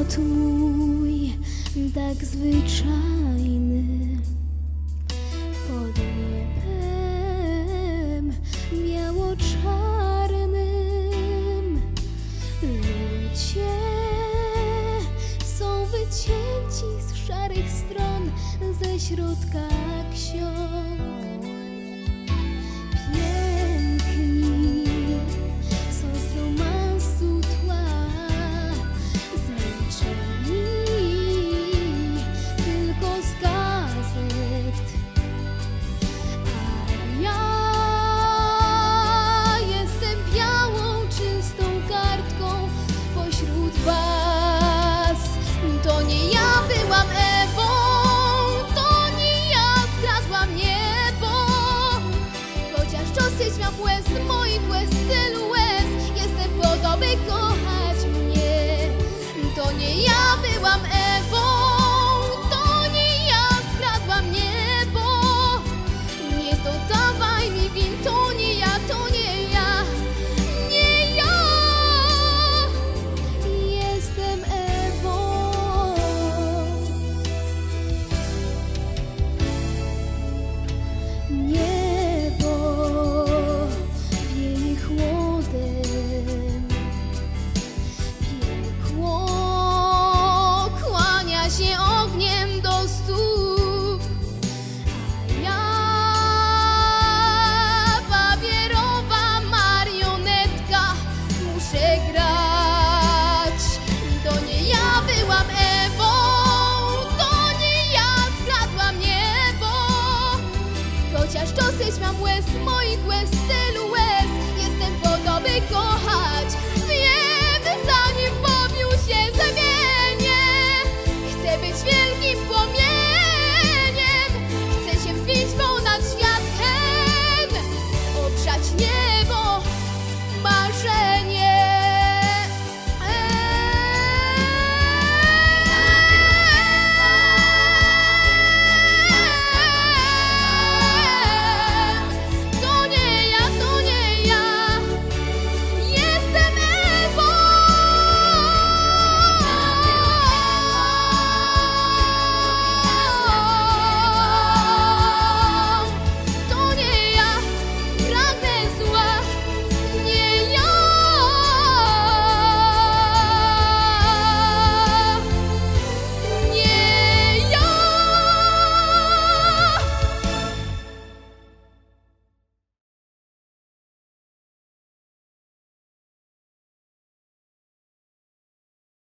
Naród mój tak zwyczajny, pod niebem biało-czarnym ludzie są wycięci z szarych stron, ze środka ksiąg. Piękni są z romansu tła, zmęczeni tylko z gazet, a ja jestem białą, czystą kartką pośród was. To nie ja byłam Ewą, to nie ja skradłam niebo, chociaż dosyć mam łez, moich łez, tylu łez, jestem po to, by kochać mnie. To nie ja byłam Ewą, to nie ja skradłam niebo, nie dodawaj mi win, to nie ja, to nie ja, nie ja jestem Ewą. Niebo wieje chłodem, piekło kłania się ogniem do stóp, a ja papierowa marionetka muszę grać. To nie ja byłam Ewą, to nie ja skradłam niebo, chociaż dosyć mam łez, moich łez, tylu łez, jestem po to, by kochać. Wiem,